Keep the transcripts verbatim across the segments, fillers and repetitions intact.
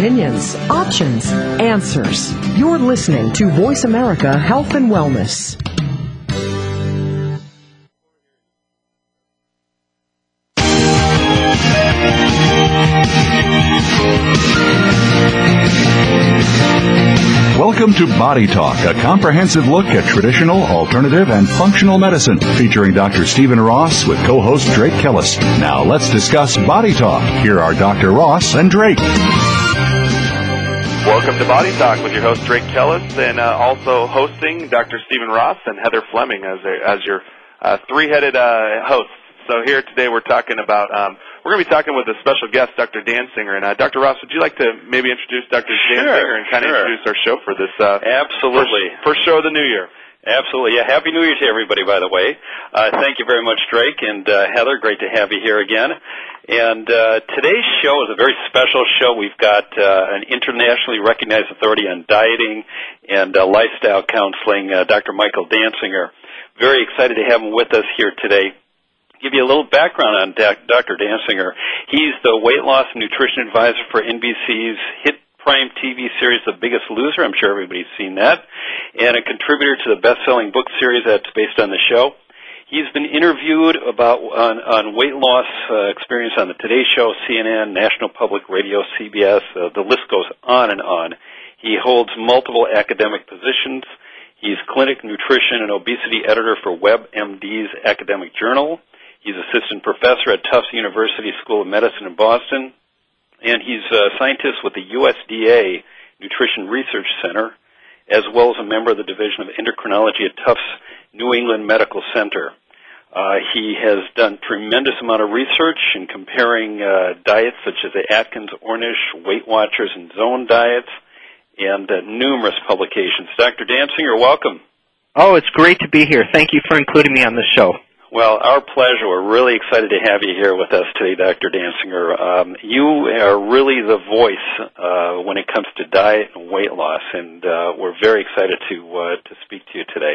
Opinions, options, answers. You're listening to Voice America Health and Wellness. Welcome to Body Talk, a comprehensive look at traditional, alternative, and functional medicine, featuring Doctor Stephen Ross with co-host Drake Kellis. Now let's discuss Body Talk. Here are Doctor Ross and Drake. Welcome to Body Talk with your host Drake Kellis, and uh, also hosting Doctor Stephen Ross and Heather Fleming as a, as your uh, three-headed uh, hosts. So here today we're talking about, um, we're going to be talking with a special guest, Doctor Dansinger. And uh, Doctor Ross, would you like to maybe introduce Doctor Sure, Dansinger and kind of sure. introduce our show for this uh, Absolutely. first, first show of the new year? Absolutely. Yeah, Happy New Year to everybody, by the way. Uh, thank you very much, Drake. And uh, Heather, great to have you here again. And uh, today's show is a very special show. We've got uh, an internationally recognized authority on dieting and uh, lifestyle counseling, uh, Doctor Michael Dansinger. Very excited to have him with us here today. Give you a little background on Doctor Dansinger. He's the weight loss and nutrition advisor for N B C's hit prime T V series, The Biggest Loser. I'm sure everybody's seen that. And a contributor to the best-selling book series that's based on the show. He's been interviewed about on, on weight loss uh, experience on the Today Show, C N N, National Public Radio, C B S. Uh, the list goes on and on. He holds multiple academic positions. He's clinic nutrition and obesity editor for WebMD's academic journal. He's assistant professor at Tufts University School of Medicine in Boston, and he's a scientist with the U S D A Nutrition Research Center, as well as a member of the Division of Endocrinology at Tufts New England Medical Center. Uh, he has done tremendous amount of research in comparing uh, diets such as the Atkins-Ornish, Weight Watchers, and Zone diets, and uh, numerous publications. Doctor Dansinger, welcome. Oh, it's great to be here. Thank you for including me on the show. Well, our pleasure. We're really excited to have you here with us today, Doctor Dansinger. Um, you are really the voice uh, when it comes to diet and weight loss, and uh, we're very excited to uh, to speak to you today.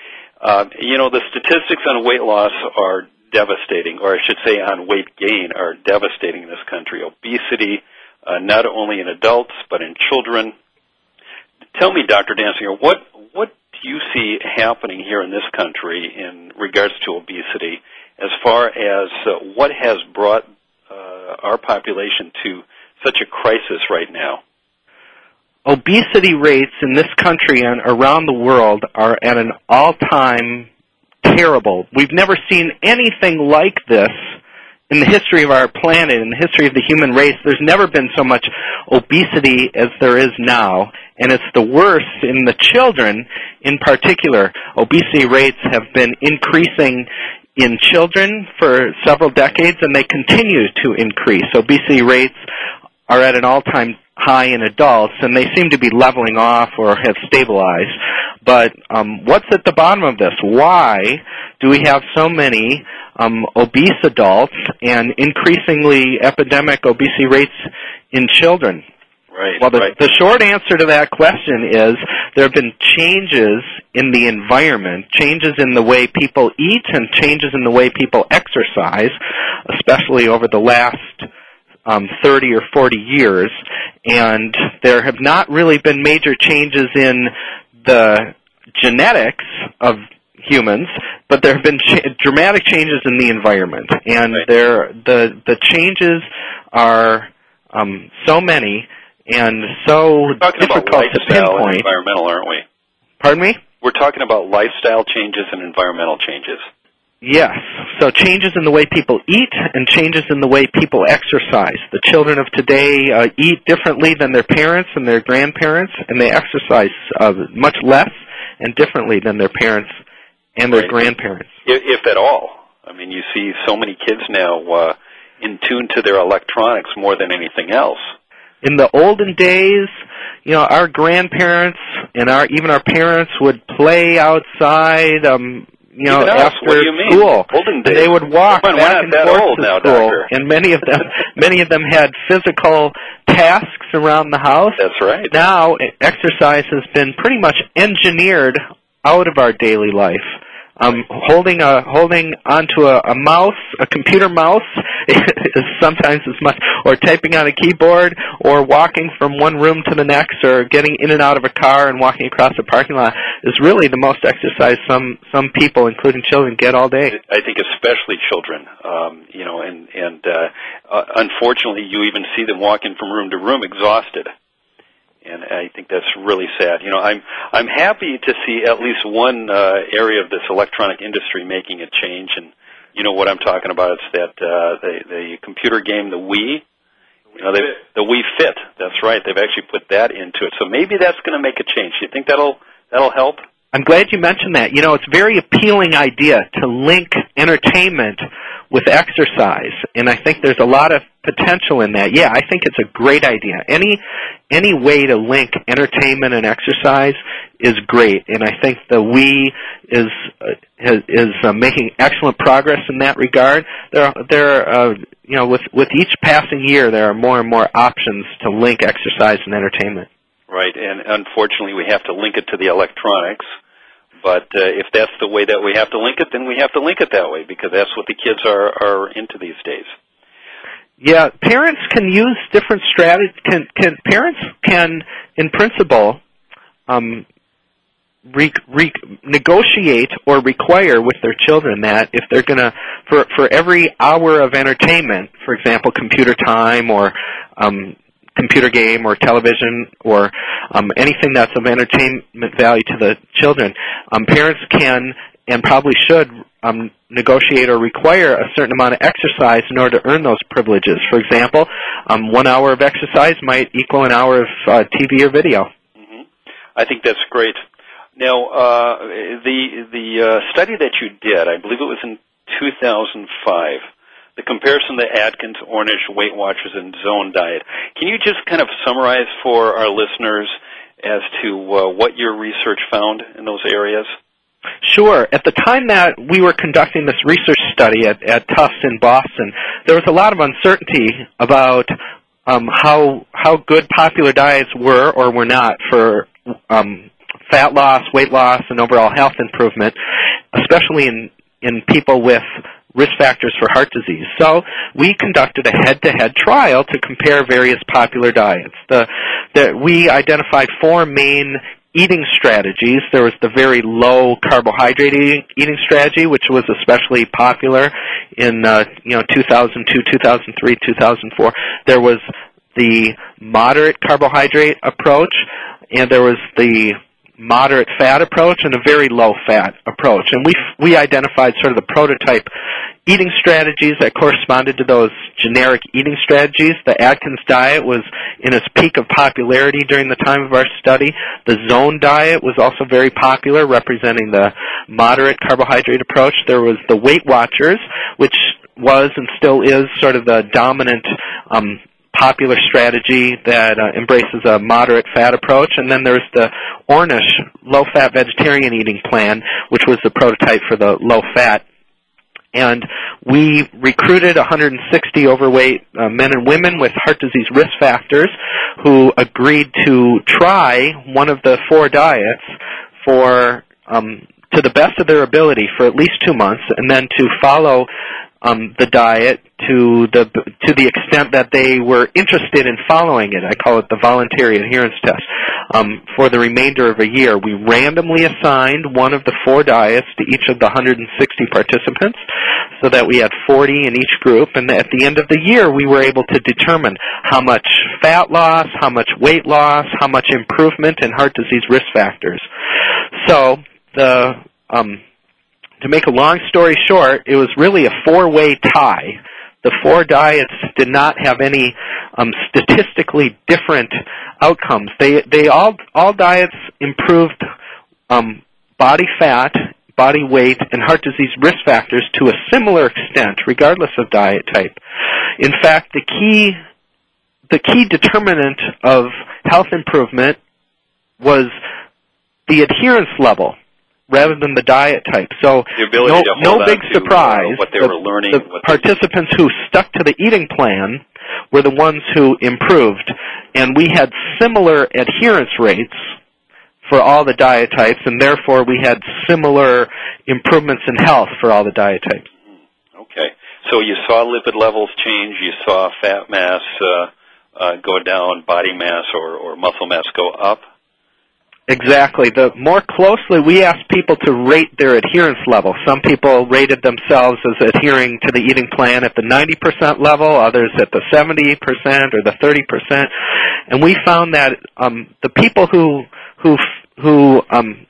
Uh, you know, the statistics on weight loss are devastating, or I should say on weight gain are devastating in this country. Obesity, uh, not only in adults, but in children. Tell me, Doctor Dansinger, what what you see happening here in this country in regards to obesity as far as uh, what has brought uh, our population to such a crisis right now? Obesity rates in this country and around the world are at an all-time terrible. We've never seen anything like this in the history of our planet, in the history of the human race. There's never been so much obesity as there is now, and it's the worst in the children in particular. Obesity rates have been increasing in children for several decades, and they continue to increase. Obesity rates are at an all-time high in adults, and they seem to be leveling off or have stabilized. But um, what's at the bottom of this? Why do we have so many um, obese adults and increasingly epidemic obesity rates in children? Right. Well, the, right. the short answer to that question is there have been changes in the environment, changes in the way people eat and changes in the way people exercise, especially over the last um, thirty or forty years. And there have not really been major changes in the genetics of humans, but there have been ch- dramatic changes in the environment. And right. there, the, the changes are um, so many and so We're talking difficult about to lifestyle and pinpoint. environmental, aren't we? Pardon me? We're talking about lifestyle changes and environmental changes. Yes. So changes in the way people eat and changes in the way people exercise. The children of today uh, eat differently than their parents and their grandparents, and they exercise uh, much less and differently than their parents and their Right. grandparents. If, if at all. I mean, you see so many kids now uh, in tune to their electronics more than anything else. In the olden days, you know, our grandparents and our even our parents would play outside, um, you know, Even us? after What do you mean? school. Olden And days? they would walk Come on, back we're and not that forth old to now, school, Doctor. and many of them many of them had physical tasks around the house. That's right. Now, exercise has been pretty much engineered out of our daily life. Um, holding a holding onto a, a mouse, a computer mouse, is sometimes as much, or typing on a keyboard, or walking from one room to the next, or getting in and out of a car and walking across a parking lot is really the most exercise some some people, including children, get all day. I think especially children, um, you know, and and uh, uh, unfortunately, you even see them walking from room to room exhausted. And I think that's really sad. You know, I'm I'm happy to see at least one uh, area of this electronic industry making a change. And you know what I'm talking about? It's that uh, the the computer game, the Wii. You know, they, the Wii Fit. That's right. They've actually put that into it. So maybe that's going to make a change. Do you think that'll that'll help? I'm glad you mentioned that. You know, it's a very appealing idea to link entertainment with exercise, and I think there's a lot of potential in that. Yeah, I think it's a great idea. Any any way to link entertainment and exercise is great, and I think the Wii is uh, is uh, making excellent progress in that regard. There, are, there, are, uh, you know, with with each passing year, there are more and more options to link exercise and entertainment. Right, and unfortunately, we have to link it to the electronics. But uh, if that's the way that we have to link it, then we have to link it that way, because that's what the kids are, are into these days. Yeah, parents can use different strategies. Can, can parents can, in principle, um, re, re, negotiate or require with their children that if they're going to, for for every hour of entertainment, for example, computer time or um, computer game or television or um, anything that's of entertainment value to the children, um, parents can and probably should um, negotiate or require a certain amount of exercise in order to earn those privileges. For example, um, one hour of exercise might equal an hour of uh, T V or video. Mm-hmm. I think that's great. Now, uh, the the uh, study that you did, I believe it was in two thousand five, the comparison to Atkins, Ornish, Weight Watchers, and Zone Diet. Can you just kind of summarize for our listeners as to uh, what your research found in those areas? Sure. At the time that we were conducting this research study at, at Tufts in Boston, there was a lot of uncertainty about um, how how good popular diets were or were not for um, fat loss, weight loss, and overall health improvement, especially in, in people with risk factors for heart disease. So we conducted a head-to-head trial to compare various popular diets. The, the, we identified four main eating strategies. There was the very low carbohydrate eating, eating strategy, which was especially popular in uh, you know two thousand two, two thousand three, two thousand four. There was the moderate carbohydrate approach, and there was the moderate fat approach and a very low fat approach. And we we identified sort of the prototype eating strategies that corresponded to those generic eating strategies. The Atkins diet was in its peak of popularity during the time of our study. The Zone diet was also very popular, representing the moderate carbohydrate approach. There was the Weight Watchers, which was and still is sort of the dominant um, popular strategy that uh, embraces a moderate fat approach. And then there's the Ornish low-fat vegetarian eating plan, which was the prototype for the low-fat. And we recruited one hundred sixty overweight uh, men and women with heart disease risk factors who agreed to try one of the four diets for um, to the best of their ability for at least two months, and then to follow um, the diet to the to the extent that they were interested in following it. I call it the voluntary adherence test. Um, for the remainder of a year, we randomly assigned one of the four diets to each of the one hundred sixty participants, so that we had forty in each group. And at the end of the year, we were able to determine how much fat loss, how much weight loss, how much improvement in heart disease risk factors. So the um, to make a long story short, it was really a four-way tie. The four diets did not have any um, statistically different outcomes. They they all all diets improved um, body fat, body weight, and heart disease risk factors to a similar extent, regardless of diet type. In fact, the key the key determinant of health improvement was the adherence level, rather than the diet type. So no, no big to, surprise. Uh, what they the, were learning. The what participants who stuck to the eating plan were the ones who improved, and we had similar adherence rates for all the diet types, and therefore we had similar improvements in health for all the diet types. Okay. So you saw lipid levels change, you saw fat mass uh, uh, go down, body mass or, or muscle mass go up? Exactly. The more closely, we asked people to rate their adherence level. Some people rated themselves as adhering to the eating plan at the ninety percent level, others at the seventy percent or the thirty percent. And we found that um, the people who who who um,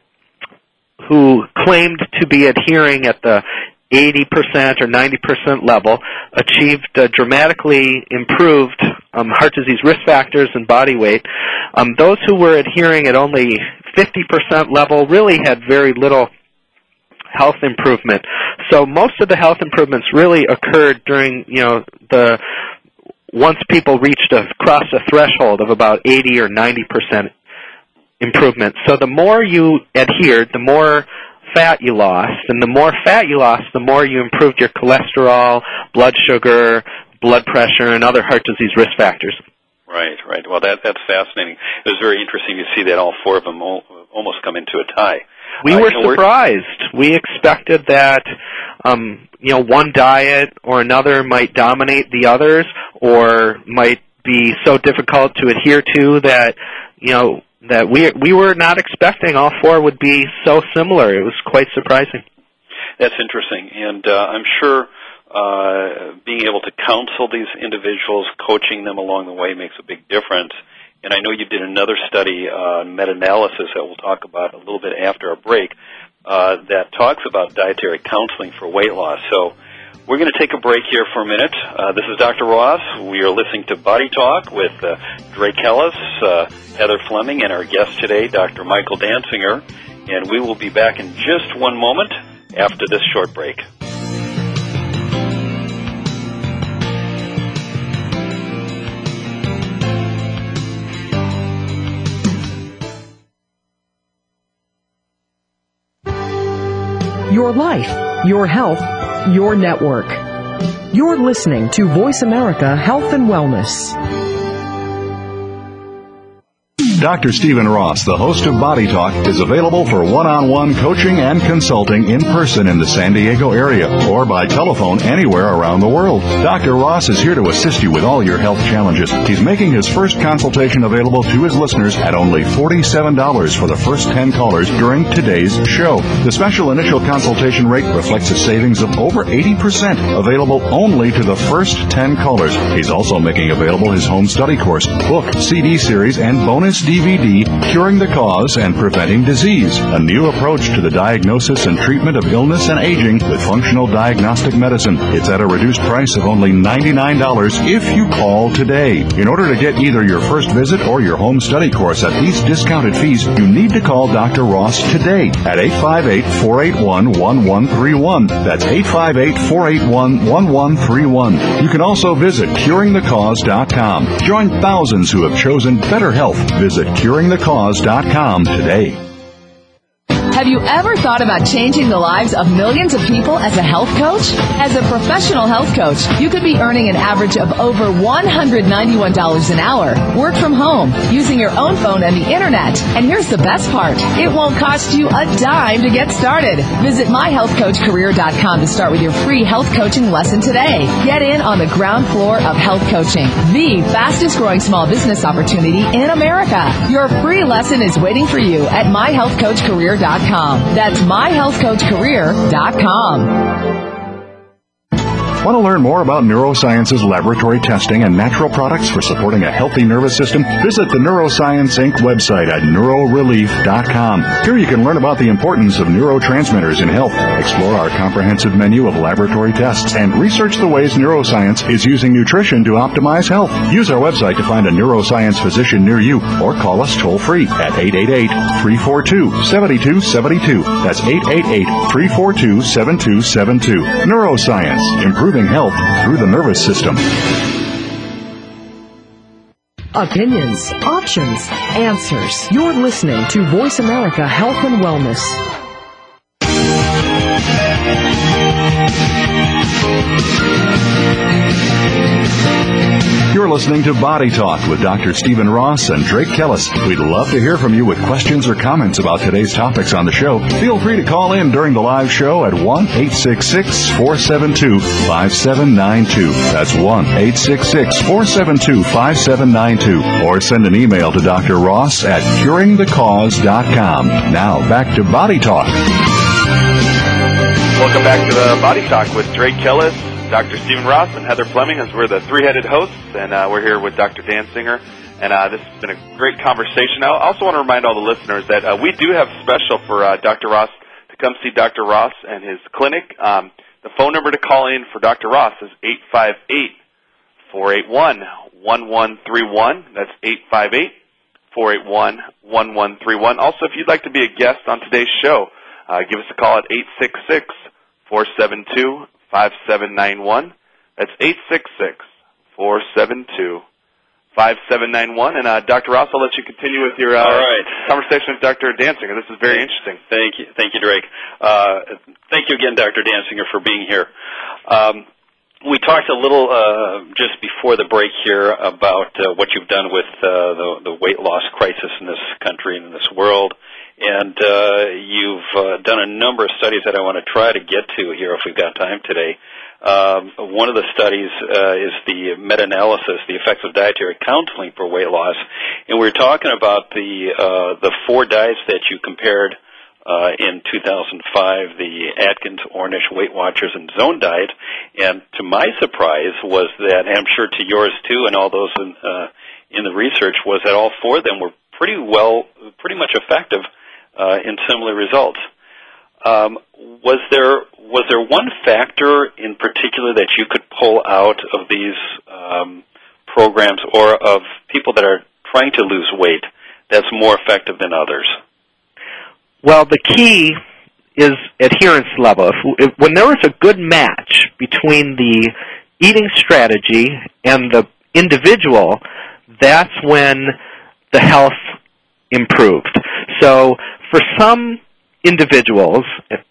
who claimed to be adhering at the eighty percent or ninety percent level achieved uh, dramatically improved um, heart disease risk factors and body weight. Um, those who were adhering at only fifty percent level really had very little health improvement. So most of the health improvements really occurred during, you know, the once people reached a crossed a threshold of about eighty or ninety percent improvement. So the more you adhered, the more fat you lost, and the more fat you lost, the more you improved your cholesterol, blood sugar, blood pressure, and other heart disease risk factors. Right, right. Well, that that's fascinating. It was very interesting to see that all four of them all, almost come into a tie. We uh, were you know, surprised. We expected that, um, you know, one diet or another might dominate the others, or might be so difficult to adhere to that, you know, that we we were not expecting all four would be so similar. It was quite surprising. That's interesting, and uh, I'm sure uh, being able to counsel these individuals, coaching them along the way makes a big difference. And I know you did another study, uh, meta-analysis that we'll talk about a little bit after our break, uh, that talks about dietary counseling for weight loss. So we're going to take a break here for a minute. Uh, this is Doctor Ross. We are listening to Body Talk with uh, Drake Ellis, uh, Heather Fleming, and our guest today, Doctor Michael Dansinger. And we will be back in just one moment after this short break. Your life, your health, your network. You're listening to Voice America Health and Wellness. Doctor Stephen Ross, the host of Body Talk, is available for one-on-one coaching and consulting in person in the San Diego area or by telephone anywhere around the world. Doctor Ross is here to assist you with all your health challenges. He's making his first consultation available to his listeners at only forty-seven dollars for the first ten callers during today's show. The special initial consultation rate reflects a savings of over eighty percent, available only to the first ten callers. He's also making available his home study course, book, C D series, and bonus D V D, Curing the Cause and Preventing Disease, a new approach to the diagnosis and treatment of illness and aging with functional diagnostic medicine. It's at a reduced price of only ninety-nine dollars if you call today. In order to get either your first visit or your home study course at these discounted fees, you need to call Doctor Ross today at eight five eight, four eight one, one one three one. That's eight five eight, four eight one, one one three one. You can also visit curing the cause dot com. Join thousands who have chosen better health. Visit curing the cause dot com today. Have you ever thought about changing the lives of millions of people as a health coach? As a professional health coach, you could be earning an average of over one hundred ninety-one dollars an hour. Work from home, using your own phone and the internet. And here's the best part. It won't cost you a dime to get started. Visit my health coach career dot com to start with your free health coaching lesson today. Get in on the ground floor of health coaching, the fastest growing small business opportunity in America. Your free lesson is waiting for you at my health coach career dot com. That's my health coach career dot com. Want to learn more about neuroscience's laboratory testing and natural products for supporting a healthy nervous system? Visit the Neuroscience Incorporated website at neuro relief dot com. Here you can learn about the importance of neurotransmitters in health, explore our comprehensive menu of laboratory tests, and research the ways neuroscience is using nutrition to optimize health. Use our website to find a neuroscience physician near you, or call us toll-free at eight eight eight, three four two, seven two seven two. That's eight eight eight, three four two, seven two seven two. Neuroscience, improving health through the nervous system. Opinions, options, answers. You're listening to Voice America Health and Wellness. You're listening to Body Talk with Doctor Stephen Ross and Drake Kellis. We'd love to hear from you with questions or comments about today's topics on the show. Feel free to call in during the live show at one eight six six, four seven two, five seven nine two. That's one eight six six, four seven two, five seven nine two. Or send an email to Doctor Ross at curing the cause dot com. Now, back to Body Talk. Welcome back to the Body Talk with Drake Kellis, Doctor Stephen Ross, and Heather Fleming, as we're the three-headed hosts, and uh, we're here with Doctor Dansinger, and uh, this has been a great conversation. I also want to remind all the listeners that uh, we do have special for uh, Doctor Ross to come see Doctor Ross and his clinic. Um, the phone number to call in for Doctor Ross is eight five eight, four eight one, one one three one. That's eight five eight, four eight one, one one three one. Also, if you'd like to be a guest on today's show, uh, give us a call at eight six six, four seven two, five seven nine one. That's eight six six, four seven two, five seven nine one. And uh, Doctor Ross, I'll let you continue with your uh, All right. conversation with Doctor Dansinger. This is very interesting. Thank you. Thank you, Drake. Uh, thank you again, Doctor Dansinger, for being here. Um, we talked a little uh, just before the break here about uh, what you've done with uh, the, the weight loss crisis in this country and in this world. And uh, you've uh, done a number of studies that I want to try to get to here if we've got time today. Um, one of the studies uh, is the meta-analysis, the effects of dietary counseling for weight loss. And we're talking about the uh, the four diets that you compared uh, in two thousand five, the Atkins, Ornish, Weight Watchers, and Zone diet. And to my surprise was that, and I'm sure to yours too, and all those in, uh, in the research, was that all four of them were pretty well, pretty much effective uh, in similar results. Um, was there was there one factor in particular that you could pull out of these um, programs or of people that are trying to lose weight that's more effective than others? Well, the key is adherence level. If, if, when there was a good match between the eating strategy and the individual, that's when the health improved. So for some individuals,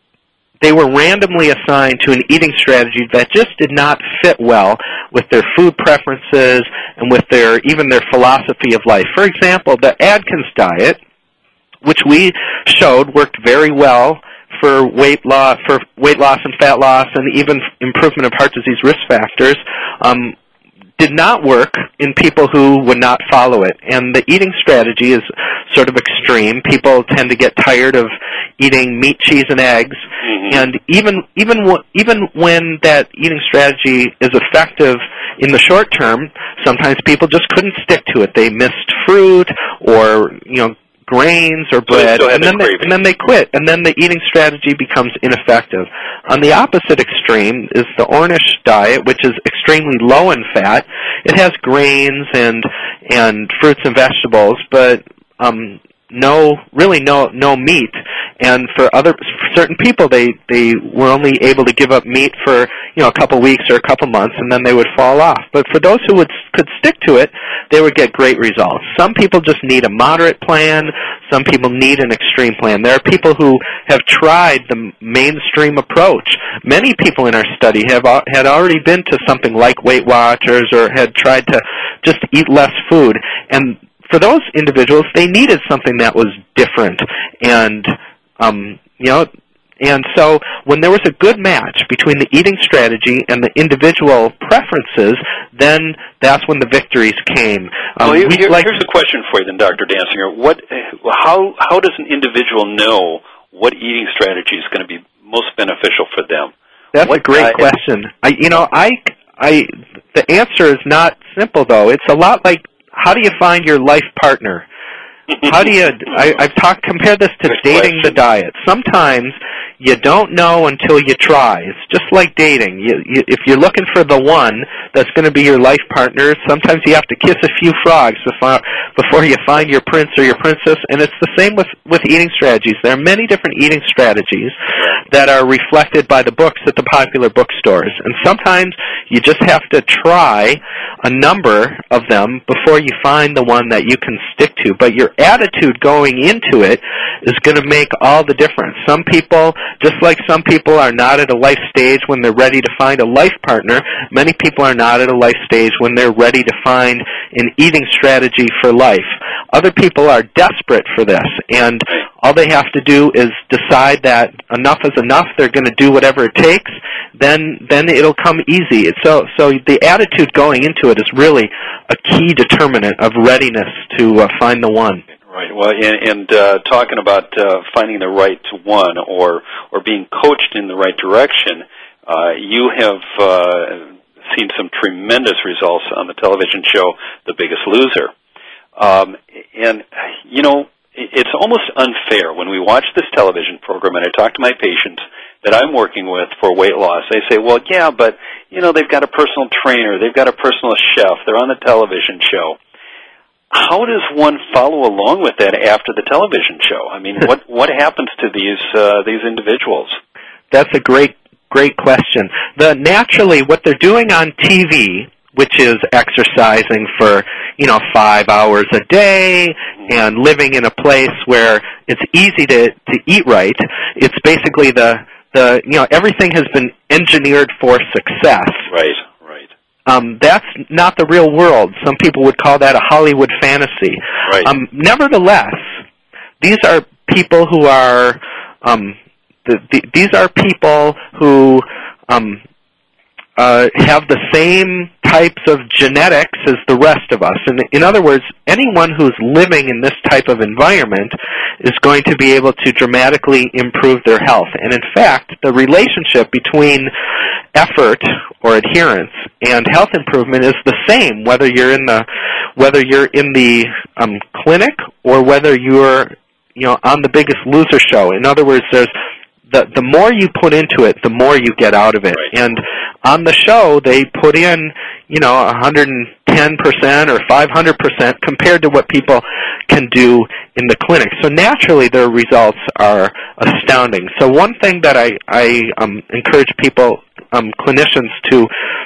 they were randomly assigned to an eating strategy that just did not fit well with their food preferences and with their even their philosophy of life. For example, the Atkins diet, which we showed worked very well for weight loss, for weight loss and fat loss, and even improvement of heart disease risk factors, um, did not work in people who would not follow it. And the eating strategy is sort of extreme. People tend to get tired of eating meat, cheese, and eggs. Mm-hmm. And even even w- even when that eating strategy is effective in the short term, sometimes people just couldn't stick to it. They missed fruit or, you know, grains or bread, so and then, they, and then they quit, and then the eating strategy becomes ineffective. On the opposite extreme is the Ornish diet, which is extremely low in fat. It has grains and and fruits and vegetables, but um, no, really no no meat. And for other for certain people, they they were only able to give up meat for you know a couple weeks or a couple months, and then they would fall off. But for those who would could stick to it, they would get great results. Some people just need a moderate plan. Some people need an extreme plan. There are people who have tried the mainstream approach. Many people in our study have had already been to something like Weight Watchers or had tried to just eat less food. And for those individuals, they needed something that was different. And, um, you know, and so when there was a good match between the eating strategy and the individual preferences, then that's when the victories came. Um, well, here, we, here, like, here's a question for you then, Doctor Dansinger. What, how, how does an individual know what eating strategy is going to be most beneficial for them? That's what a great diet? question. I, you know, I, I, the answer is not simple, though. It's a lot like, how do you find your life partner? How do you, I, I've talked, compared this to Good dating question. the diet. Sometimes you don't know until you try. It's just like dating. You, you, if you're looking for the one that's going to be your life partner, sometimes you have to kiss a few frogs before, before you find your prince or your princess. And it's the same with, with eating strategies. There are many different eating strategies that are reflected by the books at the popular bookstores. And sometimes you just have to try a number of them before you find the one that you can stick to. But your attitude going into it is going to make all the difference. Some people, just like some people are not at a life stage when they're ready to find a life partner, many people are not at a life stage when they're ready to find an eating strategy for life. Other people are desperate for this, and all they have to do is decide that enough is enough, they're going to do whatever it takes, then then it'll come easy. So so the attitude going into it is really a key determinant of readiness to uh, find the one. Right. Well, and, and uh, talking about uh, finding the right one or or being coached in the right direction, uh, you have uh, seen some tremendous results on the television show The Biggest Loser. Um, and, you know, it's almost unfair when we watch this television program and I talk to my patients that I'm working with for weight loss. They say, well, yeah, but, you know, they've got a personal trainer, they've got a personal chef, they're on the television show. How does one follow along with that after the television show? I mean, what what happens to these uh, these individuals? That's a great great question. The naturally what they're doing on T V, which is exercising for, you know, five hours a day and living in a place where it's easy to to eat right. It's basically the the you know everything has been engineered for success. Right. Um, that's not the real world. Some people would call that a Hollywood fantasy. Right. Um, nevertheless, these are people who are um, the, the, these are people who um, uh, have the same types of genetics as the rest of us. And in other words, anyone who's living in this type of environment is going to be able to dramatically improve their health. And in fact, the relationship between effort or adherence and health improvement is the same whether you're in the whether you're in the um, clinic or whether you're you know on the Biggest Loser show. In other words, there's the the more you put into it, the more you get out of it. Right. And on the show, they put in you know one hundred ten percent or five hundred percent compared to what people can do in the clinic. So naturally, their results are astounding. So one thing that I I um, encourage people, um, clinicians, to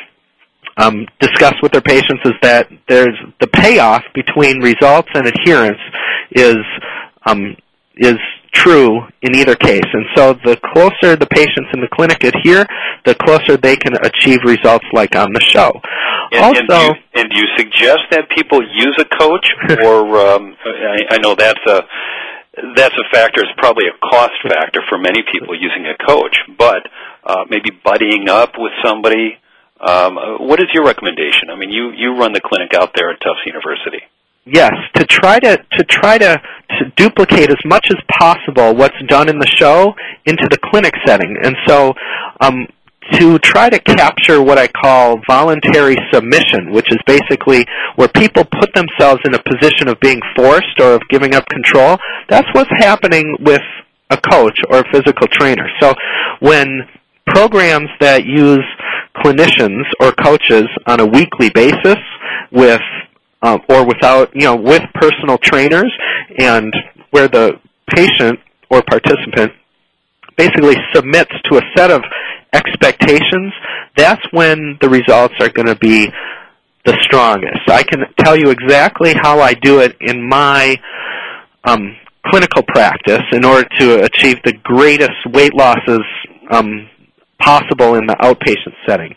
um, discuss with their patients is that there's the payoff between results and adherence is um, is true in either case. And so the closer the patients in the clinic adhere, the closer they can achieve results like on the show. And, also, and, do you, and do you suggest that people use a coach, or um, I, I know that's a that's a factor. It's probably a cost factor for many people using a coach, but uh, maybe buddying up with somebody. Um, what is your recommendation? I mean, you, you run the clinic out there at Tufts University. Yes, to try to to try to, to duplicate as much as possible what's done in the show into the clinic setting, and so um, to try to capture what I call voluntary submission, which is basically where people put themselves in a position of being forced or of giving up control. That's what's happening with a coach or a physical trainer. So when programs that use clinicians or coaches on a weekly basis with Um, or without, you know, with personal trainers, and where the patient or participant basically submits to a set of expectations, that's when the results are going to be the strongest. I can tell you exactly how I do it in my um, clinical practice in order to achieve the greatest weight losses um, possible in the outpatient setting.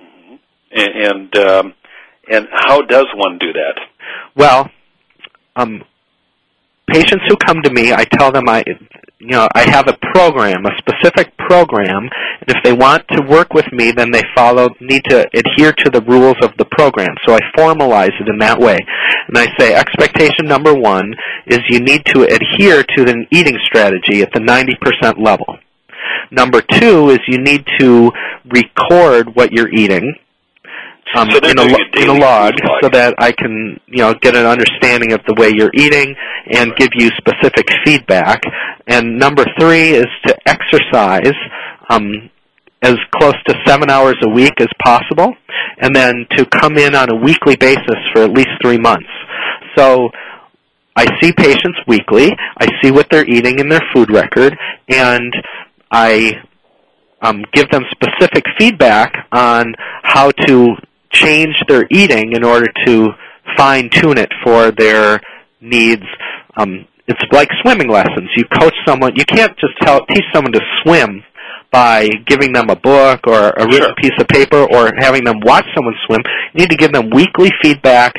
And, and um And how does one do that? Well, um, patients who come to me, I tell them I, you know, I have a program, a specific program, and if they want to work with me, then they follow, need to adhere to the rules of the program. So I formalize it in that way. And I say expectation number one is you need to adhere to an eating strategy at the ninety percent level. Number two is you need to record what you're eating. Um, so in, a, a in a log, log, so that I can, you know, get an understanding of the way you're eating and right. give you specific feedback. And number three is to exercise um, as close to seven hours a week as possible, and then to come in on a weekly basis for at least three months. So I see patients weekly. I see what they're eating in their food record, and I um, give them specific feedback on how to change their eating in order to fine-tune it for their needs um, it's like swimming lessons. You coach someone. You can't just tell teach someone to swim by giving them a book or a written Sure. piece of paper or having them watch someone swim. You need to give them weekly feedback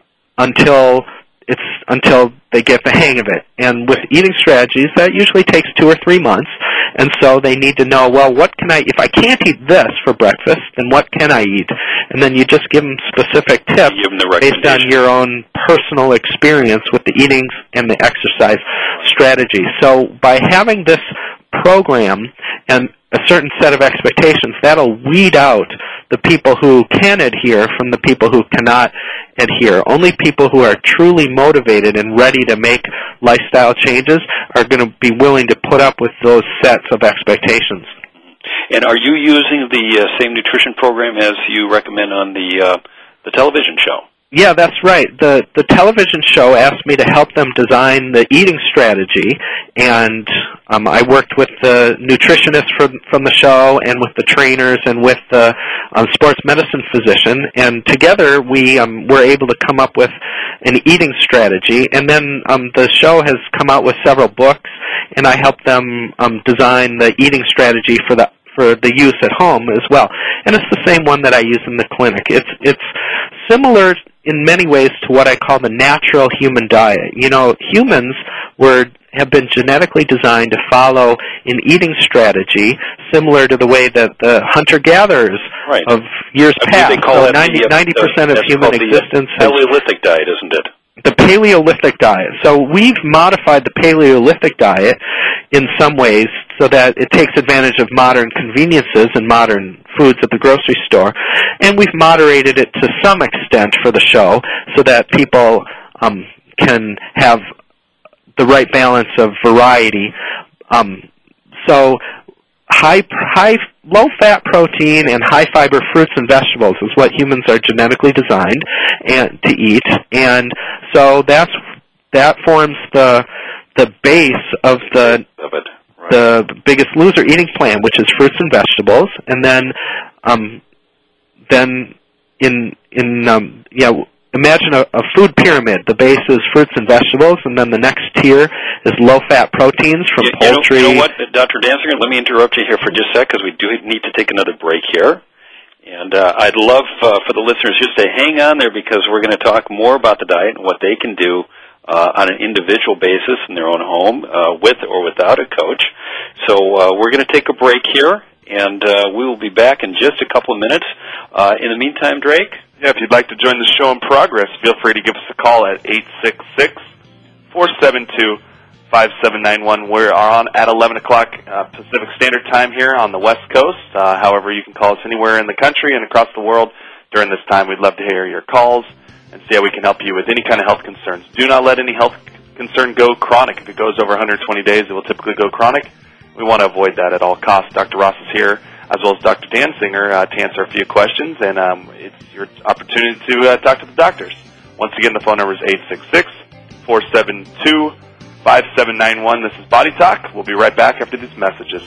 until it's until they get the hang of it. And with eating strategies, that usually takes two or three months. And so they need to know, well, what can I, if I can't eat this for breakfast, then what can I eat? And then you just give them specific tips Give them the based on recommendation. your own personal experience with the eating and the exercise strategy. So by having this program and a certain set of expectations, that'll weed out the people who can adhere from the people who cannot adhere. Only people who are truly motivated and ready to make lifestyle changes are going to be willing to put up with those sets of expectations. And are you using the uh, same nutrition program as you recommend on the uh, the television show? Yeah, that's right. The the television show asked me to help them design the eating strategy, and um, I worked with the nutritionist from from the show, and with the trainers, and with the um, sports medicine physician, and together we um, were able to come up with an eating strategy. And then um, the show has come out with several books, and I helped them um, design the eating strategy for the for the use at home as well. And it's the same one that I use in the clinic. It's it's similar in many ways to what I call the natural human diet. You know, humans were have been genetically designed to follow an eating strategy similar to the way that the hunter-gatherers Right. of years I believe past. they call So that ninety the, uh, ninety percent of that's human called the, uh, existence has Paleolithic diet, isn't it? the Paleolithic diet. So we've modified the Paleolithic diet in some ways so that it takes advantage of modern conveniences and modern foods at the grocery store, and we've moderated it to some extent for the show so that people um, can have the right balance of variety. Um, so high, high, low-fat protein and high-fiber fruits and vegetables is what humans are genetically designed and to eat, and so that's that forms the the base of the Of it. Right. the Biggest Loser eating plan, which is fruits and vegetables, and then um, then in in um, yeah. Imagine a, a food pyramid. The base is fruits and vegetables, and then the next tier is low-fat proteins from you, you know, poultry. you know what, Doctor Danziger, let me interrupt you here for just a sec because we do need to take another break here. And uh, I'd love uh, for the listeners just to hang on there because we're going to talk more about the diet and what they can do uh, on an individual basis in their own home uh, with or without a coach. So uh, we're going to take a break here, and uh, we will be back in just a couple of minutes. Uh, in the meantime, Drake? Yeah, if you'd like to join the show in progress, feel free to give us a call at eight six six, four seven two, five seven nine one. We are on at eleven o'clock uh, Pacific Standard Time here on the West Coast. Uh, however, you can call us anywhere in the country and across the world during this time. We'd love to hear your calls and see how we can help you with any kind of health concerns. Do not let any health concern go chronic. If it goes over one hundred twenty days, it will typically go chronic. We want to avoid that at all costs. Doctor Ross is here, as well as Doctor Danziger, uh, to answer a few questions, and um, it's your opportunity to uh, talk to the doctors. Once again, the phone number is eight six six, four seven two, five seven nine one. This is Body Talk. We'll be right back after these messages.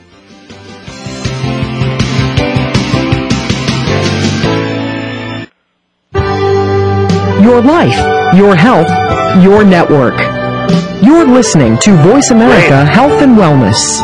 Your life, your health, your network. You're listening to Voice America Health and Wellness.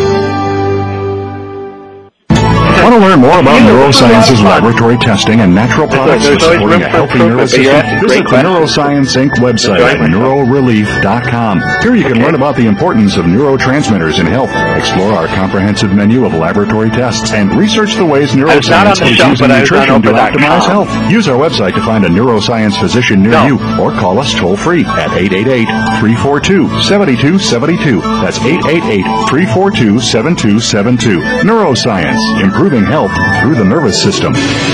Want to learn more about neuroscience's laboratory testing and natural products for supporting a healthy nervous system? Visit the Neuroscience Incorporated website at neuro relief dot com. Here you can learn about the importance of neurotransmitters in health, explore our comprehensive menu of laboratory tests, and research the ways neuroscience is using nutrition to optimize health. Use our website to find a neuroscience physician near you, or call us toll-free at eight eight eight, three four two, seven two seven two. That's eight eight eight, three four two, seven two seven two. Neuroscience, improving health through the nervous system.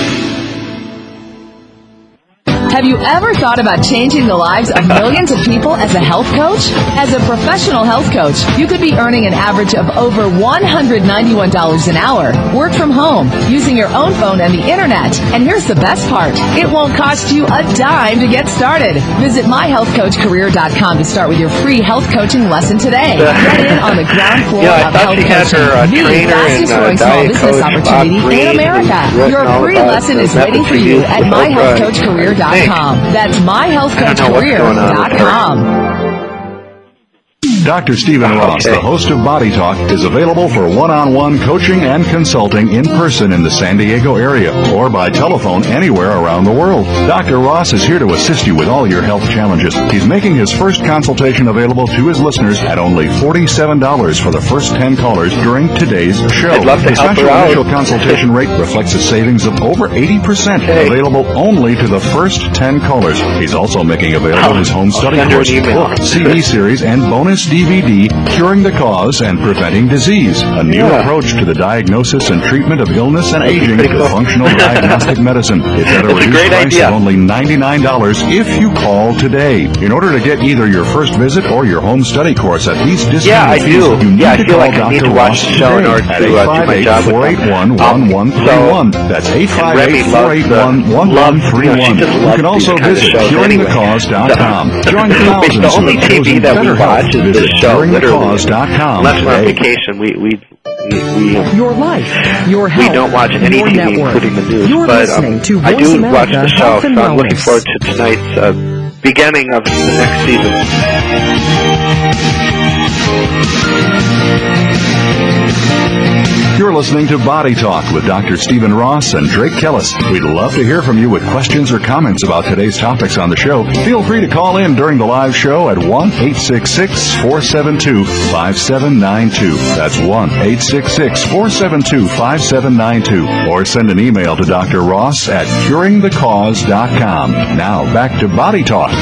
Have you ever thought about changing the lives of millions of people as a health coach? As a professional health coach, you could be earning an average of over one hundred ninety-one dollars an hour. Work from home, using your own phone and the internet. And here's the best part. It won't cost you a dime to get started. Visit my health coach career dot com to start with your free health coaching lesson today. Get in on the ground floor Yeah, I of thought health she had coaching, her, uh, the trainer fastest and, uh, growing small diet business coach, opportunity Bob Green, in America. written Your all free about lesson the is waiting for you methods at used my with health Oprah, coach career dot com. That's my health I coach don't know what's career going on dot with her. com. Doctor Stephen Ross, Okay. the host of Body Talk, is available for one-on-one coaching and consulting in person in the San Diego area or by telephone anywhere around the world. Doctor Ross is here to assist you with all your health challenges. He's making his first consultation available to his listeners at only forty-seven dollars for the first ten callers during today's show. I'd love to the help special her out. initial consultation rate reflects a savings of over eighty percent, Okay. available only to the first ten callers. He's also making available his home study send her an course, email. book, C D series, and bonus D V D, Curing the Cause and Preventing Disease, a new Yeah. approach to the diagnosis and treatment of illness and aging pretty with cool. functional diagnostic medicine. It's at a It's a reduced great price idea. of only ninety-nine dollars if you call today. In order to get either your first visit or your home study course at these discounted Yeah, I fees, do. you need Yeah, I to feel call like I need Doctor to watch Ross the show in today order at to, uh, do eight my five eight, job with four eight one, them. one one three one. That's eight five eight, four eight one, one one three one. You can also visit curing the cause dot com. Join thousands The only who have T V chosen that we better watch health. is Visit this show, curing the literally. cause dot com Unless we're on today. vacation, we we we, we Your life, your health, we don't watch any your T V, network. including the news. You're but listening um, to I Voice do America watch the show, Health and so I'm looking Wellness. forward to tonight's uh, beginning of the next season. You're listening to Body Talk with Doctor Stephen Ross and Drake Kellis. We'd love to hear from you with questions or comments about today's topics on the show. Feel free to call in during the live show at one eight six six, four seven two, five seven nine two. That's one eight six six, four seven two, five seven nine two. Or send an email to Doctor Ross at curing the cause dot com. Now, back to Body Talk.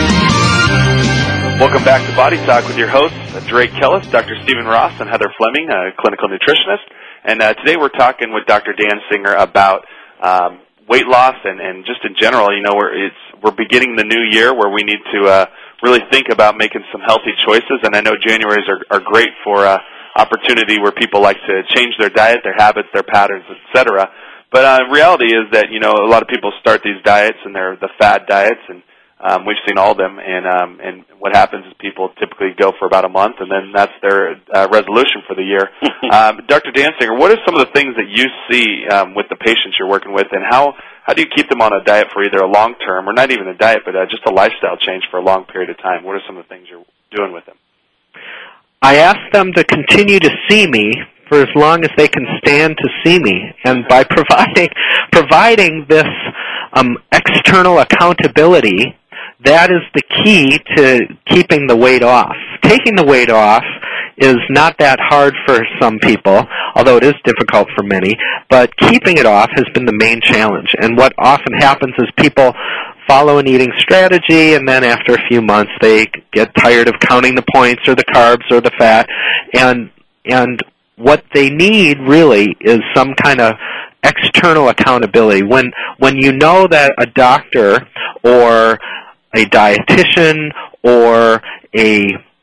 Welcome back to Body Talk with your hosts, Drake Kellis, Doctor Stephen Ross, and Heather Fleming, a clinical nutritionist. And uh, today we're talking with Doctor Dan Singer about um, weight loss and, and just in general, you know, we're, it's, we're beginning the new year where we need to uh, really think about making some healthy choices. And I know Januaries are, are great for uh, opportunity where people like to change their diet, their habits, their patterns, et cetera. But uh, reality is that, you know, a lot of people start these diets and they're the fad diets, and Um, we've seen all of them, and um, and what happens is people typically go for about a month, and then that's their uh, resolution for the year. um, Doctor Dansinger, what are some of the things that you see um, with the patients you're working with, and how, how do you keep them on a diet for either a long-term, or not even a diet, but uh, just a lifestyle change for a long period of time? What are some of the things you're doing with them? I ask them to continue to see me for as long as they can stand to see me, and by providing providing this um, external accountability, that is the key to keeping the weight off. Taking the weight off is not that hard for some people, although it is difficult for many, but keeping it off has been the main challenge. And what often happens is people follow an eating strategy, and then after a few months they get tired of counting the points or the carbs or the fat, and and what they need really is some kind of external accountability. When when you know that a doctor or a dietitian or a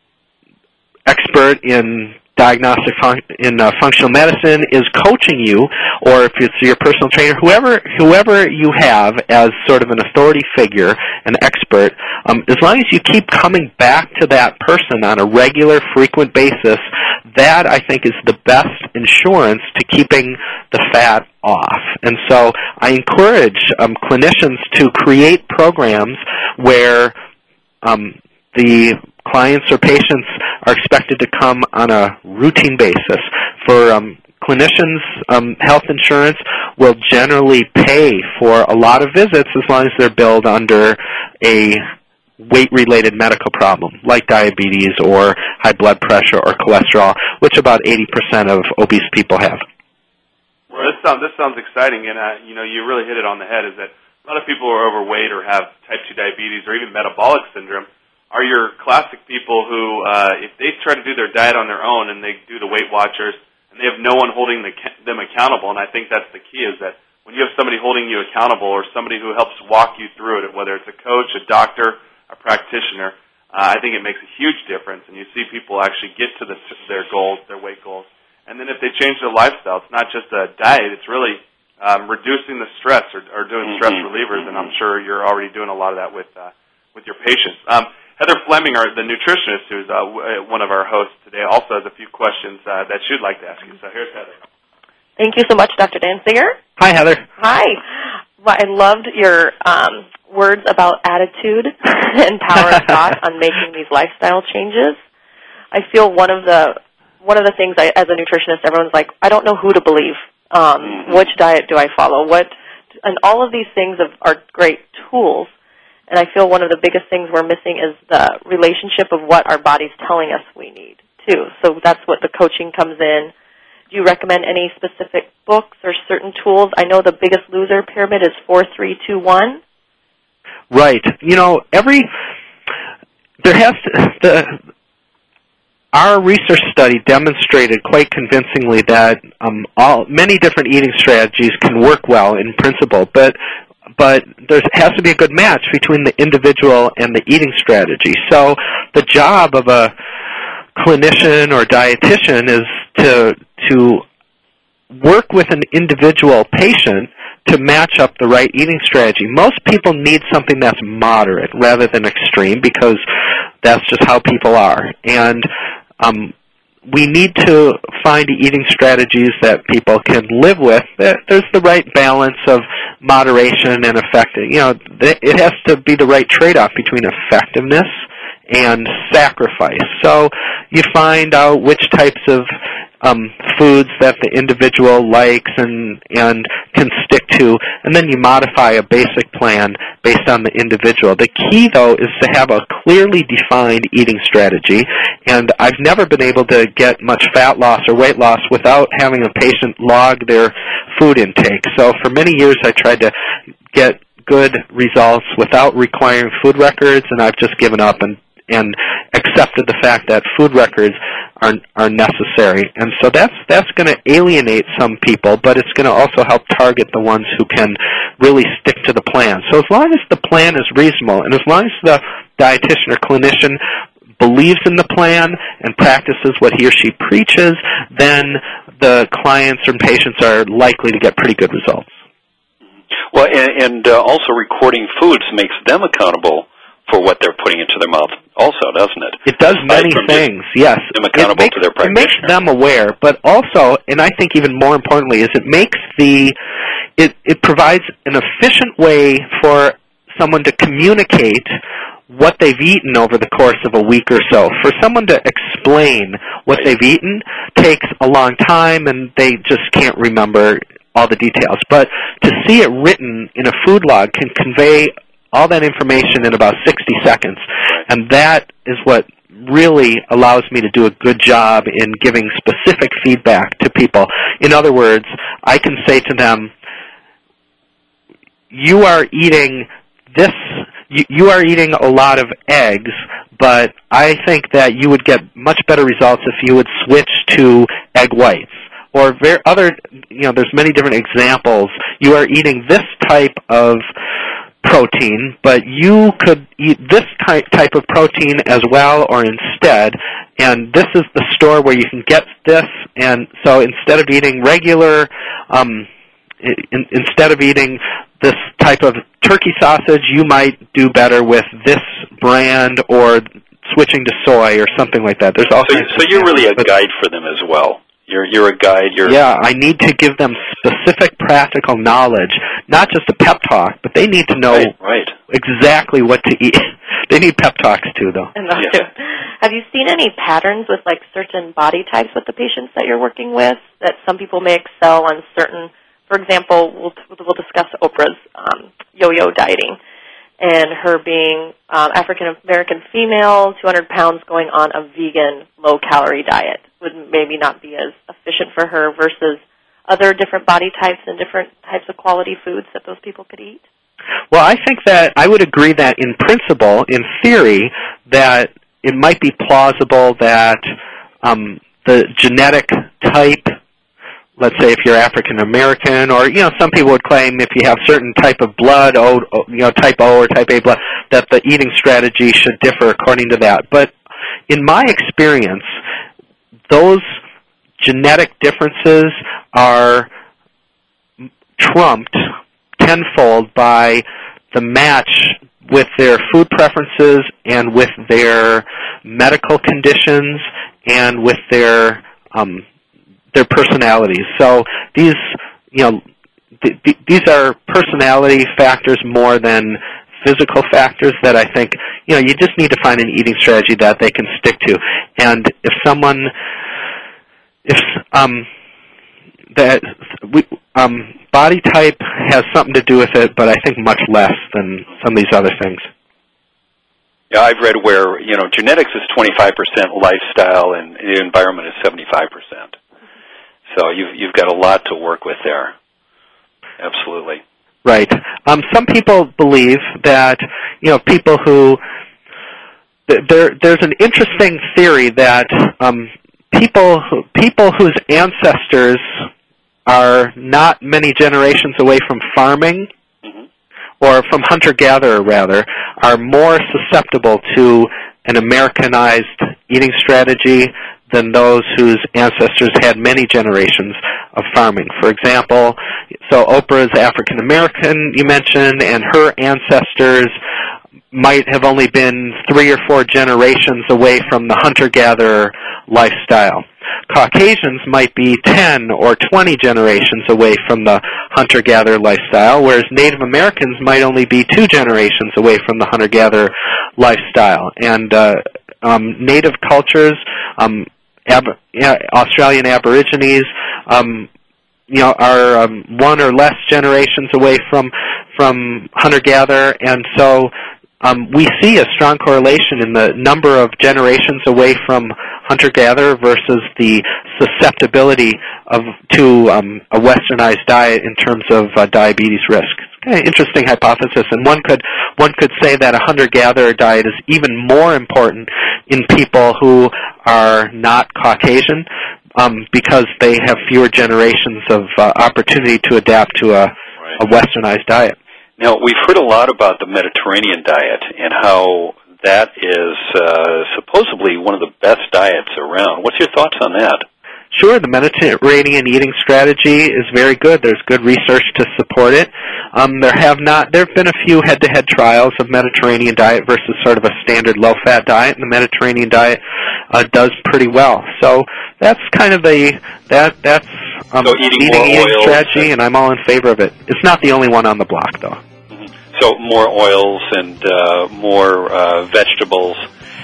expert in diagnostic fun- in uh, functional medicine is coaching you, or if it's your personal trainer, whoever whoever you have as sort of an authority figure, an expert, um, as long as you keep coming back to that person on a regular, frequent basis, that I think is the best insurance to keeping the fat off. And so I encourage um, clinicians to create programs where um, the clients or patients are expected to come on a routine basis. For um, clinicians, um, health insurance will generally pay for a lot of visits as long as they're billed under a weight-related medical problem, like diabetes or high blood pressure or cholesterol, which about eighty percent of obese people have. Well, this sounds, this sounds exciting, and uh, you know, you really hit it on the head, is that a lot of people who are overweight or have type two diabetes or even metabolic syndrome are your classic people who, uh, if they try to do their diet on their own and they do the Weight Watchers and they have no one holding the, them accountable, and I think that's the key, is that when you have somebody holding you accountable or somebody who helps walk you through it, whether it's a coach, a doctor, a practitioner, uh, I think it makes a huge difference, and you see people actually get to the, their goals, their weight goals. And then if they change their lifestyle, it's not just a diet, it's really um, reducing the stress or, or doing stress relievers, and I'm sure you're already doing a lot of that with uh, with your patients. Um, Heather Fleming, our, the nutritionist, who's uh, w- one of our hosts today, also has a few questions uh, that she'd like to ask you. So here's Heather. Thank you so much, Doctor Dansinger. Hi, Heather. Hi. Well, I loved your um, words about attitude and power of thought on making these lifestyle changes. I feel one of the one of the things I, as a nutritionist, everyone's like, I don't know who to believe. Um, mm-hmm. Which diet do I follow? What? And all of these things have, are great tools. And I feel one of the biggest things we're missing is the relationship of what our body's telling us we need, too. So that's what the coaching comes in. Do you recommend any specific books or certain tools? I know the Biggest Loser pyramid is four three two one. Right. You know, every there has to, the our research study demonstrated quite convincingly that um, all many different eating strategies can work well in principle, but but there has to be a good match between the individual and the eating strategy. So the job of a clinician or dietitian is to to work with an individual patient to match up the right eating strategy. Most people need something that's moderate rather than extreme because that's just how people are. And um, we need to find eating strategies that people can live with. There's the right balance of moderation and effectiveness. You know, it has to be the right trade-off between effectiveness and sacrifice. So you find out which types of um, foods that the individual likes and and can stick to, and then you modify a basic plan based on the individual. The key, though, is to have a clearly defined eating strategy, and I've never been able to get much fat loss or weight loss without having a patient log their food intake. So for many years I tried to get good results without requiring food records, and I've just given up and and accepted the fact that food records are are necessary. And so that's that's going to alienate some people, but it's going to also help target the ones who can really stick to the plan. So as long as the plan is reasonable, and as long as the dietitian or clinician believes in the plan and practices what he or she preaches, then the clients and patients are likely to get pretty good results. Well, and, and uh, also recording foods makes them accountable for what they're putting into their mouth also, doesn't it? It does many things, yes. Them accountable it makes, to their practitioner. It makes them aware, but also, and I think even more importantly, is it makes the, it, it provides an efficient way for someone to communicate what they've eaten over the course of a week or so. For someone to explain what right. they've eaten takes a long time, and they just can't remember all the details. But to see it written in a food log can convey all that information in about sixty seconds, and that is what really allows me to do a good job in giving specific feedback to people. In other words, I can say to them, you are eating this, you, you are eating a lot of eggs, but I think that you would get much better results if you would switch to egg whites. Or ver- other, you know, there's many different examples. You are eating this type of protein, but you could eat this type of protein as well or instead, and this is the store where you can get this, and so instead of eating regular, um, in, instead of eating this type of turkey sausage, you might do better with this brand or switching to soy or something like that. There's all so, kinds so of you're really a guide for them as well. You're you're a guide. You're yeah, I need to give them specific practical knowledge, not just a pep talk, but they need to know right, right. exactly what to eat. They need pep talks too, though. And yeah. too. Have you seen any patterns with like certain body types with the patients that you're working with? That some people may excel on certain. For example, we'll we'll discuss Oprah's um, yo-yo dieting, and her being um, African American female, two hundred pounds, going on a vegan low-calorie diet would maybe not be as efficient for her versus other different body types and different types of quality foods that those people could eat? Well, I think that I would agree that in principle, in theory, that it might be plausible that um, the genetic type, let's say if you're African American, or you know, some people would claim if you have certain type of blood, o, you know, type O or type A blood, that the eating strategy should differ according to that. But in my experience, those genetic differences are trumped tenfold by the match with their food preferences and with their medical conditions and with their um, their personalities. So these, you know, th- th- these are personality factors more than physical factors that I think, you know, you just need to find an eating strategy that they can stick to. And if someone, if um, that we, um, body type has something to do with it, but I think much less than some of these other things. Yeah, I've read where, you know, genetics is twenty-five percent, lifestyle and the environment is seventy-five percent. So you've, you've got a lot to work with there. Absolutely. Right. Um, some people believe that, you know, people who, there, there's an interesting theory that um, people, who, people whose ancestors are not many generations away from farming, or from hunter-gatherer, rather, are more susceptible to an Americanized eating strategy than those whose ancestors had many generations of farming. For example, so Oprah's African-American, you mentioned, and her ancestors might have only been three or four generations away from the hunter-gatherer lifestyle. Caucasians might be ten or twenty generations away from the hunter-gatherer lifestyle, whereas Native Americans might only be two generations away from the hunter-gatherer lifestyle. And uh, um, Native cultures, um, Ab- yeah, Australian Aborigines, um, you know, are um, one or less generations away from from hunter-gatherer, and so Um, we see a strong correlation in the number of generations away from hunter-gatherer versus the susceptibility of to um, a westernized diet in terms of uh, diabetes risk. Kind of interesting hypothesis, and one could one could say that a hunter-gatherer diet is even more important in people who are not Caucasian um, because they have fewer generations of uh, opportunity to adapt to a, right. a westernized diet. Now, we've heard a lot about the Mediterranean diet and how that is uh, supposedly one of the best diets around. What's your thoughts on that? Sure, the Mediterranean eating strategy is very good. There's good research to support it. Um, there have not there have been a few head-to-head trials of Mediterranean diet versus sort of a standard low-fat diet, and the Mediterranean diet uh, does pretty well. So that's kind of the that that's um, so eating, eating, more eating oils strategy, and I'm all in favor of it. It's not the only one on the block, though. Mm-hmm. So more oils and uh, more uh, vegetables,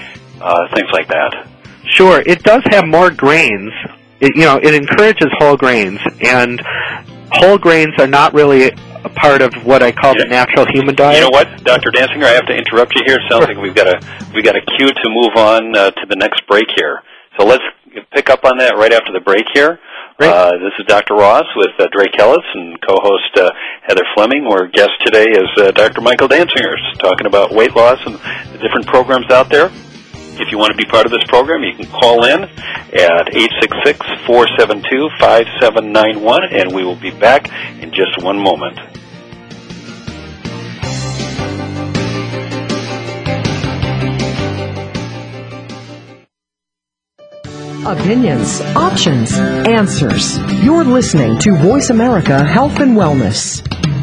uh, things like that. Sure, it does have more grains. It, you know, it encourages whole grains, and whole grains are not really a part of what I call yeah. the natural human diet. You know what, Doctor Dansinger, I have to interrupt you here. It sounds sure. like we've got a we got a cue to move on uh, to the next break here. So let's pick up on that right after the break here. Uh, this is Doctor Ross with uh, Drake Ellis and co-host uh, Heather Fleming. Our guest today is uh, Doctor Michael Dansinger, talking about weight loss and the different programs out there. If you want to be part of this program, you can call in at eight six six, four seven two, five seven nine one, and we will be back in just one moment. Opinions, options, answers. You're listening to Voice America Health and Wellness.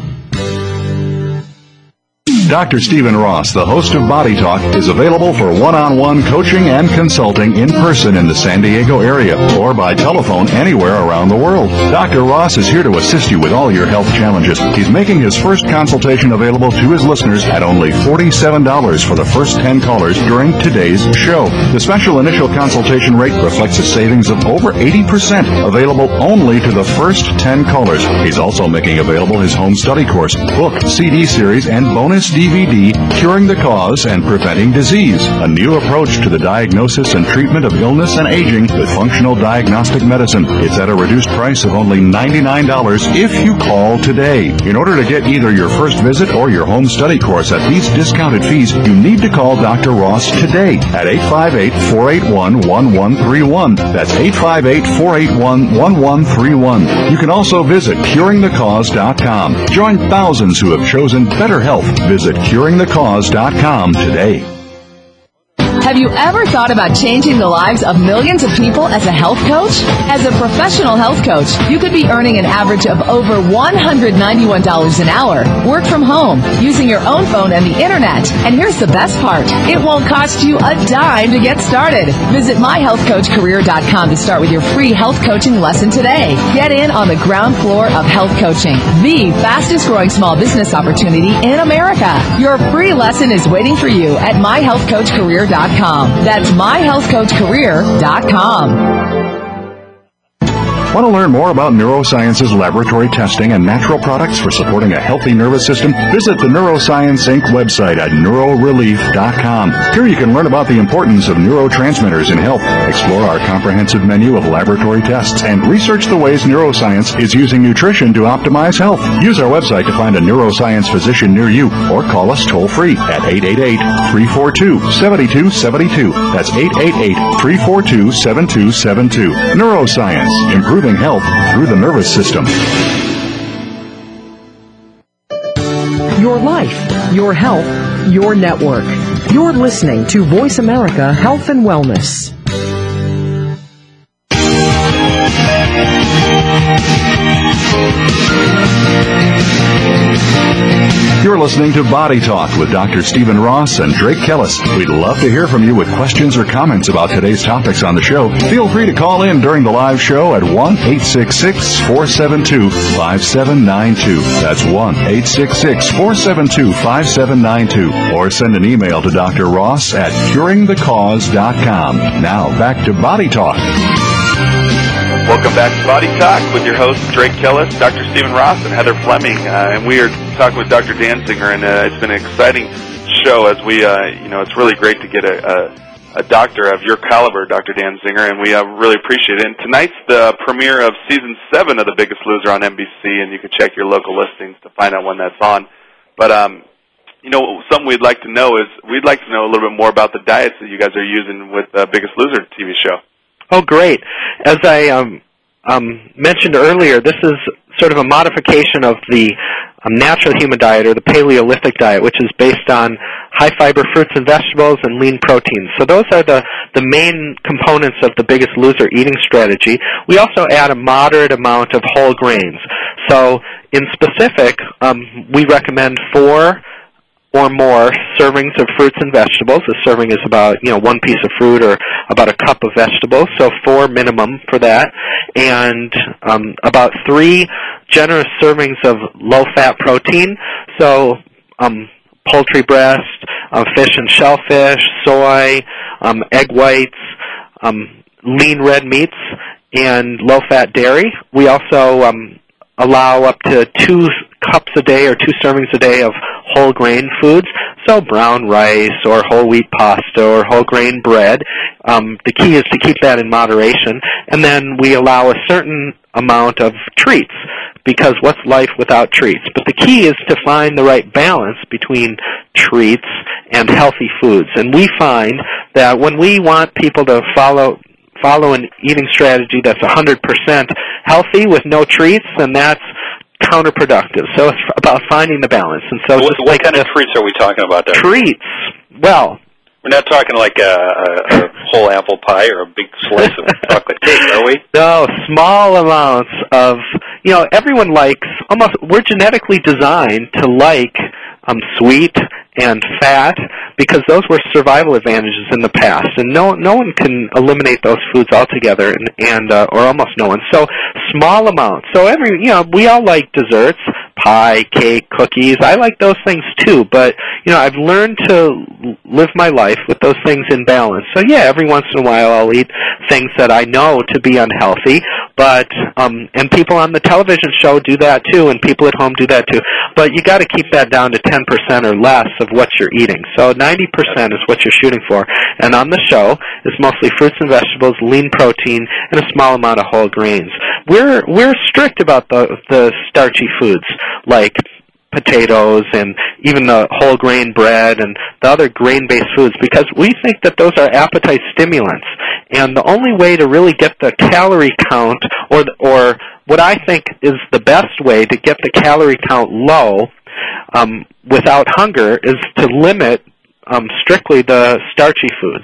Doctor Stephen Ross, the host of Body Talk, is available for one-on-one coaching and consulting in person in the San Diego area or by telephone anywhere around the world. Doctor Ross is here to assist you with all your health challenges. He's making his first consultation available to his listeners at only forty-seven dollars for the first ten callers during today's show. The special initial consultation rate reflects a savings of over eighty percent, available only to the first ten callers. He's also making available his home study course, book, C D series, and bonus D V D, Curing the Cause and Preventing Disease, a new approach to the diagnosis and treatment of illness and aging with functional diagnostic medicine. It's at a reduced price of only ninety-nine dollars if you call today. In order to get either your first visit or your home study course at these discounted fees, you need to call Doctor Ross today at eight five eight, four eight one, one one three one. That's eight five eight, four eight one, one one three one. You can also visit curing the cause dot com. Join thousands who have chosen better health. Visit curing the cause dot com today. Have you ever thought about changing the lives of millions of people as a health coach? As a professional health coach, you could be earning an average of over one hundred ninety-one dollars an hour. Work from home, using your own phone and the internet. And here's the best part. It won't cost you a dime to get started. Visit my health coach career dot com to start with your free health coaching lesson today. Get in on the ground floor of health coaching, the fastest growing small business opportunity in America. Your free lesson is waiting for you at my health coach career dot com. That's my health coach career dot com. Want to learn more about Neuroscience's laboratory testing and natural products for supporting a healthy nervous system? Visit the Neuroscience Incorporated website at neuro relief dot com. Here you can learn about the importance of neurotransmitters in health, explore our comprehensive menu of laboratory tests, and research the ways neuroscience is using nutrition to optimize health. Use our website to find a neuroscience physician near you, or call us toll-free at eight eight eight, three four two, seven two seven two. That's eight eight eight, three four two, seven two seven two. Neuroscience, improving health through the nervous system. Your life, your health, your network. You're listening to Voice America Health and Wellness. You're listening to Body Talk with Doctor Stephen Ross and Drake Kellis. We'd love to hear from you with questions or comments about today's topics on the show. Feel free to call in during the live show at one eight six six, four seven two, five seven nine two. That's one eight six six, four seven two, five seven nine two. Or send an email to Doctor Ross at curing the cause dot com. Now, back to Body Talk. Welcome back to Body Talk with your hosts, Drake Kellis, Doctor Stephen Ross, and Heather Fleming. Uh, and we are talking with Doctor Danziger, and uh, it's been an exciting show as we, uh, you know, it's really great to get a, a, a doctor of your caliber, Doctor Danziger, and we uh, really appreciate it. And tonight's the premiere of Season seven of The Biggest Loser on N B C, and you can check your local listings to find out when that's on. But, um, you know, something we'd like to know is we'd like to know a little bit more about the diets that you guys are using with The Biggest Loser T V show. Oh, great. As I um, um, mentioned earlier, this is sort of a modification of the um, natural human diet, or the Paleolithic diet, which is based on high-fiber fruits and vegetables and lean proteins. So those are the, the main components of the Biggest Loser eating strategy. We also add a moderate amount of whole grains. So in specific, um, we recommend four or more servings of fruits and vegetables. A serving is about, you know, one piece of fruit or about a cup of vegetables, so four minimum for that, and um, about three generous servings of low-fat protein, so um, poultry breast, uh, fish and shellfish, soy, um, egg whites, um, lean red meats, and low-fat dairy. We also um, allow up to two cups a day or two servings a day of whole grain foods, so brown rice or whole wheat pasta or whole grain bread. Um, the key is to keep that in moderation. And then we allow a certain amount of treats, because what's life without treats? But the key is to find the right balance between treats and healthy foods. And we find that when we want people to follow follow an eating strategy that's one hundred percent healthy with no treats, then that's counterproductive. So it's about finding the balance. And so, what, just what like kind of treats are we talking about there? Treats. Well, we're not talking like a, a, a whole apple pie or a big slice of chocolate cake, are we? No, small amounts of, you know, everyone likes, almost, we're genetically designed to like um, sweet and fat, because those were survival advantages in the past, and no no one can eliminate those foods altogether, and, and uh, or almost no one. So small amounts. So every, you know, we all like desserts, pie, cake, cookies. I like those things too, but you know, I've learned to live my life with those things in balance. So yeah, every once in a while I'll eat things that I know to be unhealthy, but um, and people on the television show do that too, and people at home do that too. But you got to keep that down to ten percent or less of what you're eating. So ninety percent is what you're shooting for. And on the show is mostly fruits and vegetables, lean protein, and a small amount of whole grains. We're we're strict about the the starchy foods like potatoes and even the whole grain bread and the other grain-based foods, because we think that those are appetite stimulants. And the only way to really get the calorie count, or or what I think is the best way to get the calorie count low um, without hunger, is to limit um, strictly the starchy foods.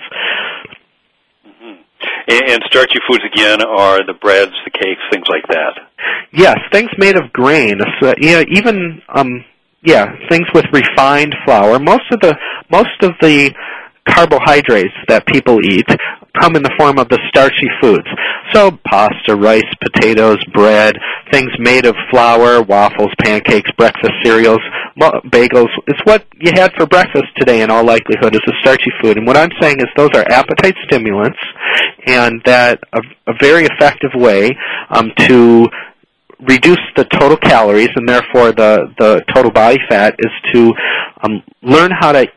And starchy foods, again, are the breads, the cakes, things like that. Yes, things made of grain. So, yeah, even um, yeah, things with refined flour. Most of the most of the carbohydrates that people eat come in the form of the starchy foods. So pasta, rice, potatoes, bread, things made of flour, waffles, pancakes, breakfast cereals, bagels. It's what you had for breakfast today in all likelihood is a starchy food. And what I'm saying is those are appetite stimulants, and that a, a very effective way um, to reduce the total calories and therefore the, the total body fat is to um, learn how to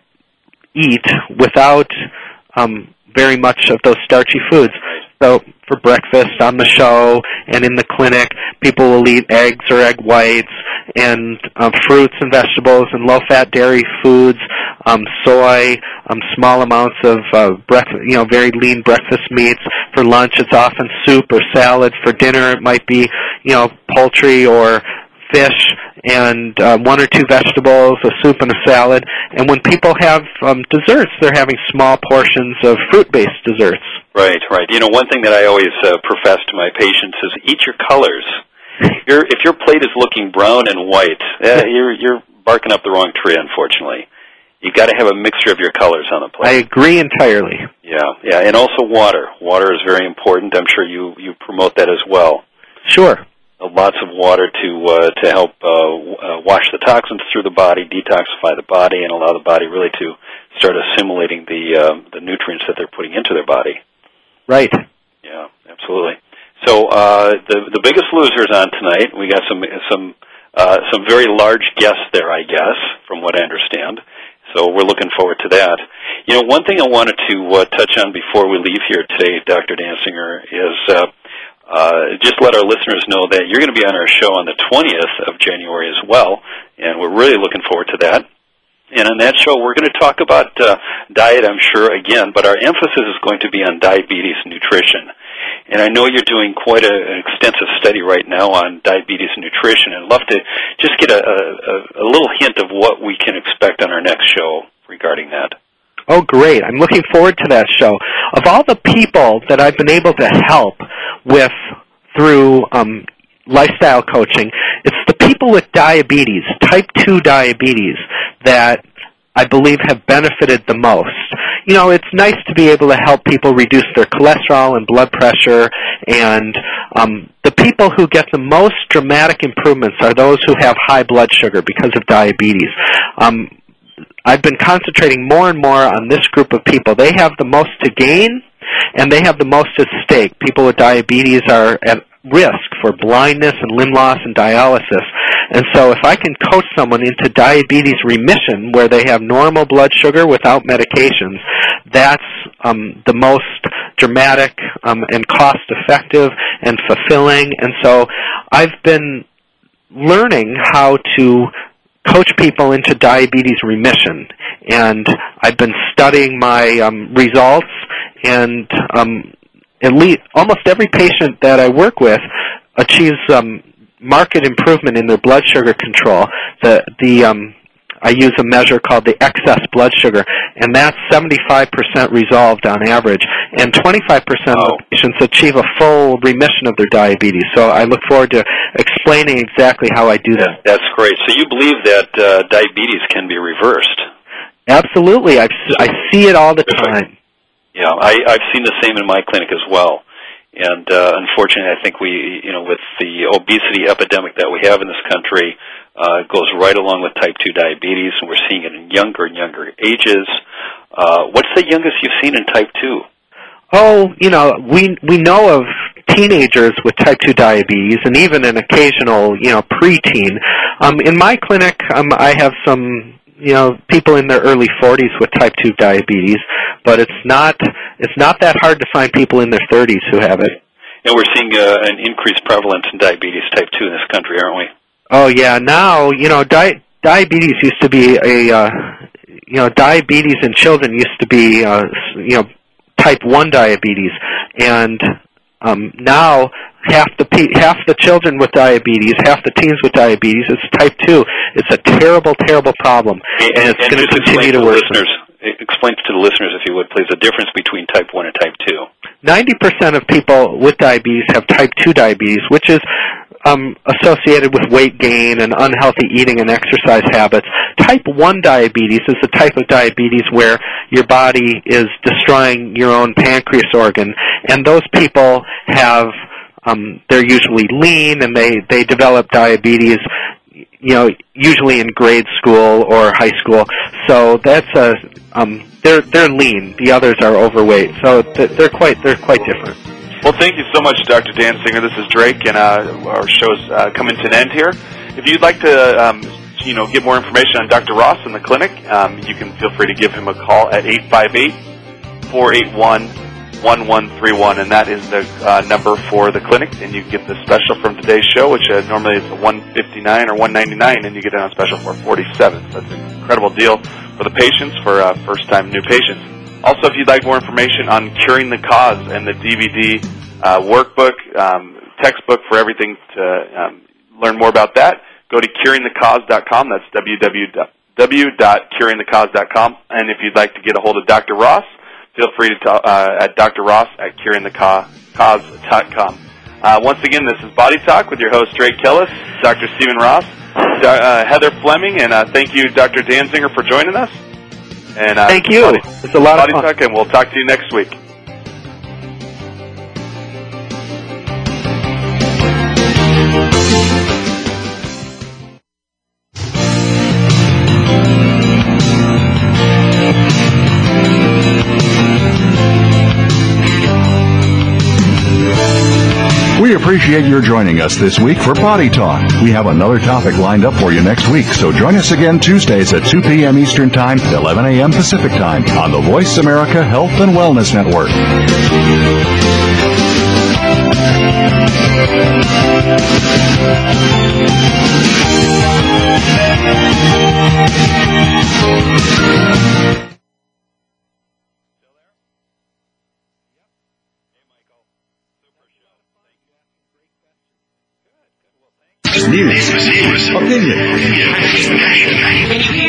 eat without um, very much of those starchy foods. So for breakfast on the show and in the clinic, people will eat eggs or egg whites and uh, fruits and vegetables and low-fat dairy foods, um, soy, um, small amounts of uh, breakfast, you know, very lean breakfast meats. For lunch, it's often soup or salad. For dinner, it might be, you know, poultry or fish and uh, one or two vegetables, a soup and a salad. And when people have um, desserts, they're having small portions of fruit-based desserts. Right, right. You know, one thing that I always uh, profess to my patients is eat your colors. If, your if your plate is looking brown and white, uh, you're, you're barking up the wrong tree, unfortunately. You've got to have a mixture of your colors on the plate. I agree entirely. Yeah, yeah, and also water. Water is very important. I'm sure you, you promote that as well. Sure. Lots of water to uh, to help uh, uh, wash the toxins through the body, detoxify the body, and allow the body really to start assimilating the uh, the nutrients that they're putting into their body. Right. Yeah, absolutely. So uh, the the biggest losers on tonight. We got some some uh, some very large guests there, I guess, from what I understand. So we're looking forward to that. You know, one thing I wanted to uh, touch on before we leave here today, Doctor Dansinger, is. Uh, Uh, just let our listeners know that you're going to be on our show on the twentieth of January as well, and we're really looking forward to that. And on that show, we're going to talk about uh, diet, I'm sure, again, but our emphasis is going to be on diabetes nutrition. And I know you're doing quite a, an extensive study right now on diabetes nutrition, and I'd love to just get a, a, a little hint of what we can expect on our next show regarding that. Oh, great. I'm looking forward to that show. Of all the people that I've been able to help with through um, lifestyle coaching, it's the people with diabetes, type two diabetes, that I believe have benefited the most. You know, it's nice to be able to help people reduce their cholesterol and blood pressure, and um, the people who get the most dramatic improvements are those who have high blood sugar because of diabetes. Um, I've been concentrating more and more on this group of people. They have the most to gain, and they have the most at stake. People with diabetes are at risk for blindness and limb loss and dialysis. And so if I can coach someone into diabetes remission where they have normal blood sugar without medications, that's um, the most dramatic um, and cost-effective and fulfilling. And so I've been learning how to coach people into diabetes remission, and I've been studying my um, results, and um, at least almost every patient that I work with achieves um, marked improvement in their blood sugar control. The the um, I use a measure called the excess blood sugar, and that's seventy-five percent resolved on average, and twenty-five percent oh. of patients achieve a full remission of their diabetes. So I look forward to explaining exactly how I do that. That's great. So you believe that uh, diabetes can be reversed? Absolutely. I've, I see it all the time. Yeah, I, I've seen the same in my clinic as well. And uh, unfortunately, I think we, you know, with the obesity epidemic that we have in this country, uh, it goes right along with type two diabetes, and we're seeing it in younger and younger ages. Uh, what's the youngest you've seen in type two? Oh, you know, we we know of teenagers with type two diabetes, and even an occasional, you know, preteen. Um, in my clinic, um, I have some, you know, people in their early forties with type two diabetes, but it's not it's not that hard to find people in their thirties who have it. And we're seeing uh, an increased prevalence in diabetes type two in this country, aren't we? Oh yeah, now you know, di- diabetes used to be a, uh, you know, diabetes in children used to be, uh, you know, type one diabetes, and um, now half the pe- half the children with diabetes, half the teens with diabetes is type two. It's a terrible, terrible problem, and, and it's going to continue to to worsen. Listeners, explain to the listeners, if you would, please, the difference between type one and type two. ninety percent of people with diabetes have type two diabetes, which is um, associated with weight gain and unhealthy eating and exercise habits. Type one diabetes is the type of diabetes where your body is destroying your own pancreas organ, and those people have, um, they're usually lean, and they, they develop diabetes, you know, usually in grade school or high school. So that's a, um, they're they're lean. The others are overweight. So they're quite they're quite different. Well, thank you so much, Doctor Dansinger. This is Drake, and uh, our show's uh, coming to an end here. If you'd like to, um, you know, get more information on Doctor Ross in the clinic, um, you can feel free to give him a call at eight five eight, four eight one, one one three one, and that is the uh, number for the clinic. And you can get the special from today's show, which uh, normally is one fifty-nine or one ninety-nine, and you get it on special for forty-seven. So that's an incredible deal for the patients, for uh, first-time new patients. Also, if you'd like more information on Curing the Cause and the D V D uh, workbook, um, textbook for everything to um, learn more about that, go to curing the cause dot com. That's w w w dot curing the cause dot com. And if you'd like to get a hold of Doctor Ross, feel free to talk uh, at Doctor Ross at curing the cause dot com. Uh, once again, this is Body Talk with your host, Drake Kellis, Doctor Stephen Ross, uh, Heather Fleming, and uh, thank you, Doctor Dansinger, for joining us. And uh, Thank you. Body, it's a lot Body of fun. Talk, and we'll talk to you next week. We appreciate your joining us this week for Body Talk. We have another topic lined up for you next week, so join us again Tuesdays at two p.m. Eastern Time, eleven a.m. Pacific Time on the Voice America Health and Wellness Network. News, opinion,